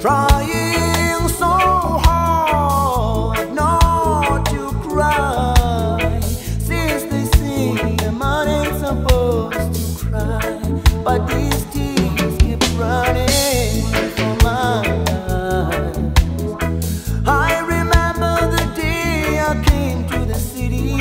trying so hard not to cry, since they say a man ain't supposed to cry, but these tears keep running from my eyes. I remember the day I came to the city.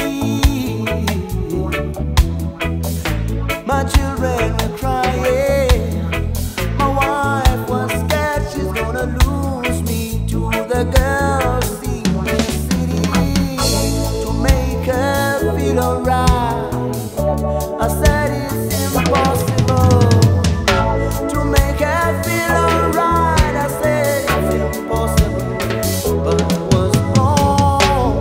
My children were crying. My wife was scared she's gonna lose me to the girls in the city. To make her feel alright, I said it's impossible. To make her feel alright, I said it's impossible. But I was wrong.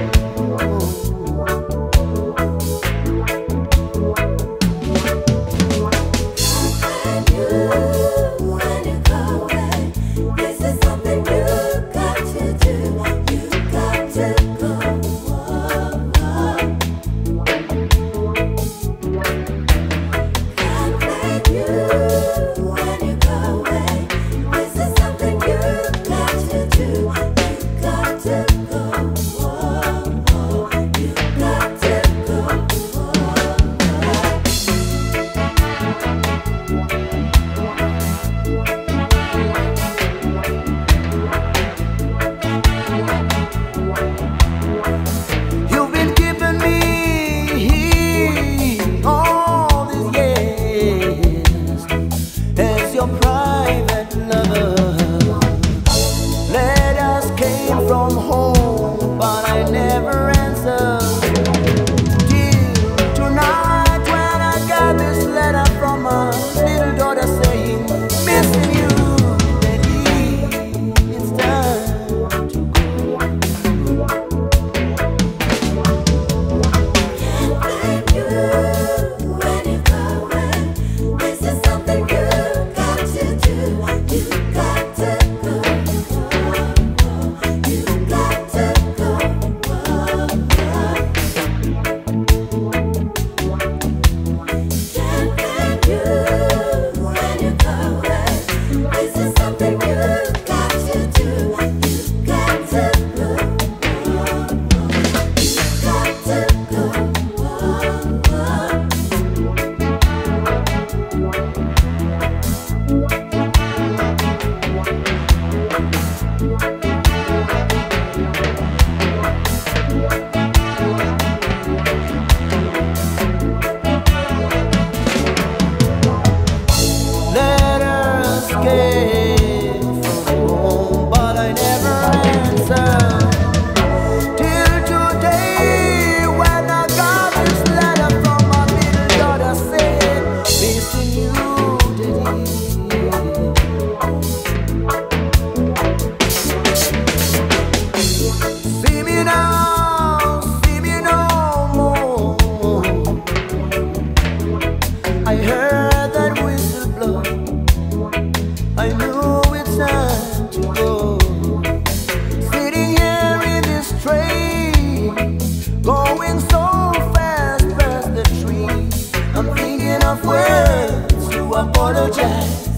Private lover, letters came from home, but I never answered. Till tonight, when I got this letter from my little daughter saying, "Missing you, baby, it's time to go." Can't blame you when you go away. This is something you got to do. You got to go. You got to go. Can't blame you when you go away. This is something you got to do. You got to go. Letters came from home, but I never answered. Till today, when I got this letter from my little daughter saying, "Missing you, daddy." See me now, see me no more. I heard that whistle blow. I knew it's time to go. Sitting here in this train, going so fast past the tree. I'm thinking of words to apologize.